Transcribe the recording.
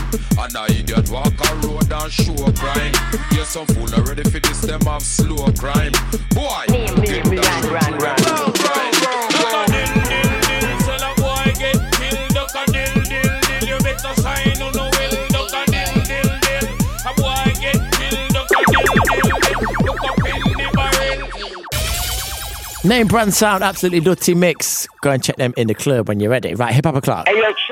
And I idiot walk a road and show crime. You're some fool not ready for this, them have slow crime. Boy, get that Name brand sound, absolutely nutty mix. Go and check them in the club when you're ready. Right, Hip Hop O'Clock. Hey, yo,